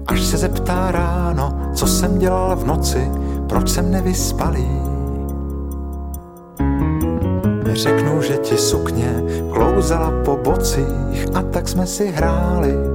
Až se zeptá ráno, co jsem dělal v noci, proč jsem nevyspalý. Řeknu, že ti sukně klouzala po bocích a tak jsme si hráli.